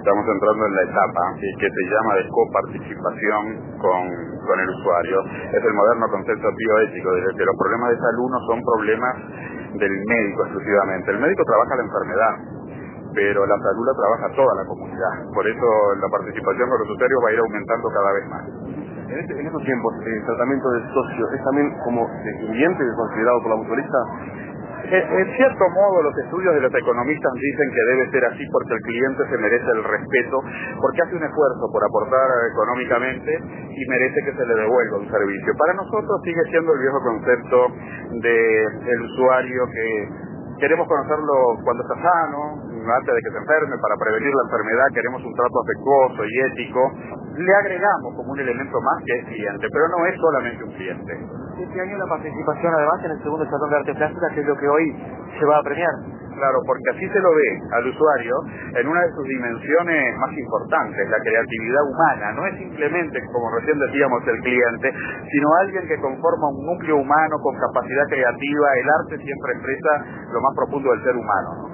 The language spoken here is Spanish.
estamos entrando en la etapa que se llama de coparticipación con el usuario. Es el moderno concepto bioético, de que los problemas de salud no son problemas del médico exclusivamente. El médico trabaja la enfermedad, pero la salud la trabaja toda la comunidad. Por eso la participación con los usuarios va a ir aumentando cada vez más. En estos tiempos, el tratamiento del socio es también como de cliente considerado por la mutualista. En cierto modo, los estudios de los economistas dicen que debe ser así porque el cliente se merece el respeto, porque hace un esfuerzo por aportar económicamente y merece que se le devuelva un servicio. Para nosotros sigue siendo el viejo concepto del usuario que queremos conocerlo cuando está sano, antes de que se enferme, para prevenir la enfermedad, queremos un trato afectuoso y ético. Le agregamos como un elemento más que es cliente, pero no es solamente un cliente. Este año la participación además en el segundo Salón de Arte Plástica, que es lo que hoy se va a premiar. Claro, porque así se lo ve al usuario en una de sus dimensiones más importantes, la creatividad humana. No es simplemente, como recién decíamos, el cliente, sino alguien que conforma un núcleo humano con capacidad creativa. El arte siempre expresa lo más profundo del ser humano, ¿no?